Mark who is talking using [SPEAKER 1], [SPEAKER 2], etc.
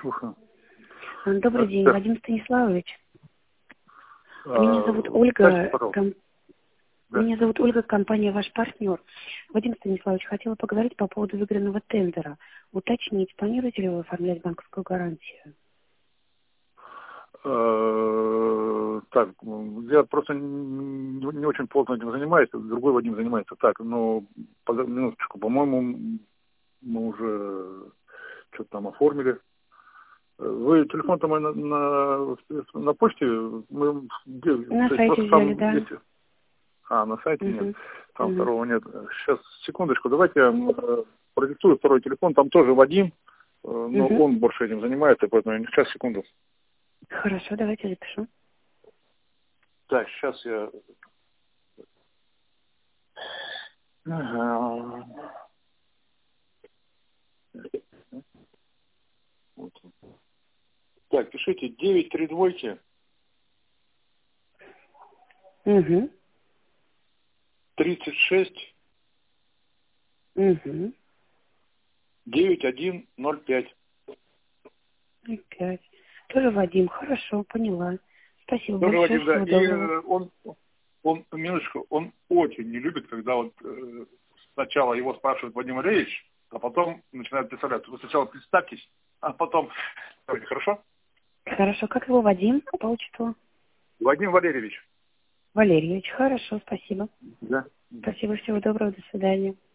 [SPEAKER 1] слушаю.
[SPEAKER 2] Добрый день, Вадим Станиславович. Меня зовут Ольга. Меня зовут Ольга, компания «Ваш партнер». Вадим Станиславович, хотела поговорить по поводу выигранного тендера. Уточнить, планируете ли вы оформлять банковскую гарантию?
[SPEAKER 1] Так, я просто не очень плотно этим занимаюсь, другой Вадим занимается. Так, но минуточку, по-моему, мы уже что-то там оформили. Вы телефон-то мой на почте? Мы где?
[SPEAKER 2] На сайте взяли, да.
[SPEAKER 1] Есть... на сайте нет. Там второго нет. Сейчас, секундочку, давайте я продиктую второй телефон. Там тоже Вадим, но он больше этим занимается, поэтому сейчас, секунду.
[SPEAKER 2] Хорошо, давайте запишу.
[SPEAKER 1] Так, сейчас я... Так, пишите 932 36 9105.
[SPEAKER 2] 5. Тоже Вадим, хорошо, поняла. Спасибо
[SPEAKER 1] тоже
[SPEAKER 2] большое,
[SPEAKER 1] Вадим, да.
[SPEAKER 2] всего доброго.
[SPEAKER 1] И минуточку, он очень не любит, когда вот сначала его спрашивает Вадим Валерьевич, а потом начинает представляться. Вы сначала представьтесь, а потом... Хорошо?
[SPEAKER 2] Хорошо, как его Вадим по отчеству?
[SPEAKER 1] Вадим Валерьевич.
[SPEAKER 2] Валерьевич, хорошо, спасибо.
[SPEAKER 1] Да.
[SPEAKER 2] Спасибо, всего доброго, до свидания.